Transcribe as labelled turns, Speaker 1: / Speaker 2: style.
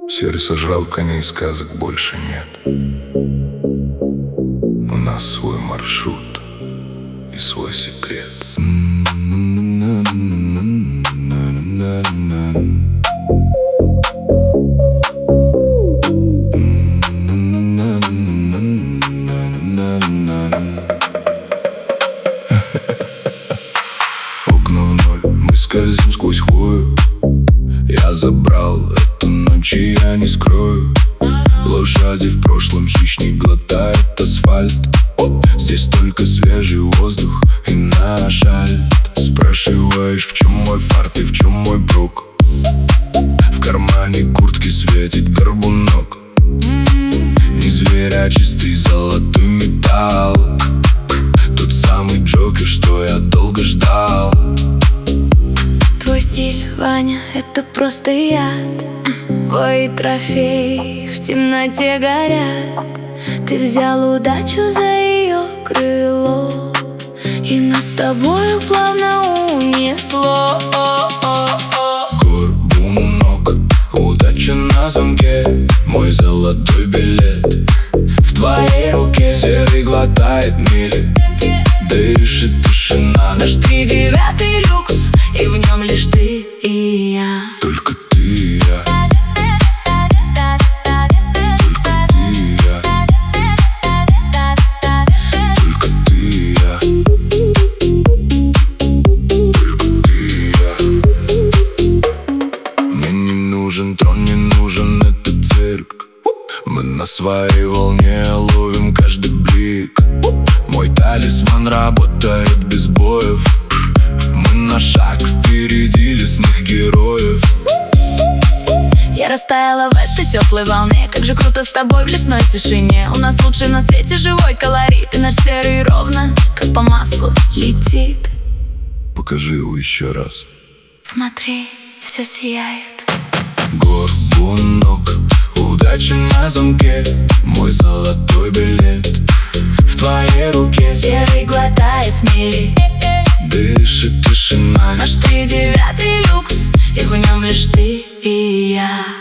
Speaker 1: Серый сожрал коней, сказок больше нет. У нас свой маршрут и свой секрет. Окна в ноль, мы скользим сквозь хвою. Я забрал эту ночь, и я не скрою. Лошади в прошлом, хищник глотает асфальт. Здесь только свежий воздух и наш альт. Спрашиваешь, в чем мой фарт и в чем мой прок? В кармане куртки светит горбунок. Не зверь, а чистый золотой металл. Тот самый Джокер, что я долго ждал.
Speaker 2: Твой стиль, Ваня, это просто яд. Твои трофеи в темноте горят. Ты взял удачу за ее крыло, и нас с тобою плавно унесло.
Speaker 1: Горбунок, удача на замке, мой золотой билет в твоей руке. Серый глотает мили, дышит тишина.
Speaker 2: Наш 39-й люкс, и в нем лишь ты и я.
Speaker 1: Только ты и я. Только ты и я. Только ты и я. Только ты и я. Мне не нужен трон, не нужен этот цирк. Мы на своей волне ловим каждый блик. Мой талисман работает без боев. Мы на шаг впереди лесных героев.
Speaker 2: Я растаяла в этой теплой волне. Как же круто с тобой в лесной тишине. У нас лучший на свете живой колорит. И наш серый ровно, как по маслу, летит.
Speaker 1: Покажи его еще раз.
Speaker 2: Смотри, все сияет.
Speaker 1: Горбунок, удача на замке, мой золотой билет в твоей руке.
Speaker 2: Серый глотает мили,
Speaker 1: дышит тишина.
Speaker 2: Наш 39-й люкс, и в нем лишь ты и я.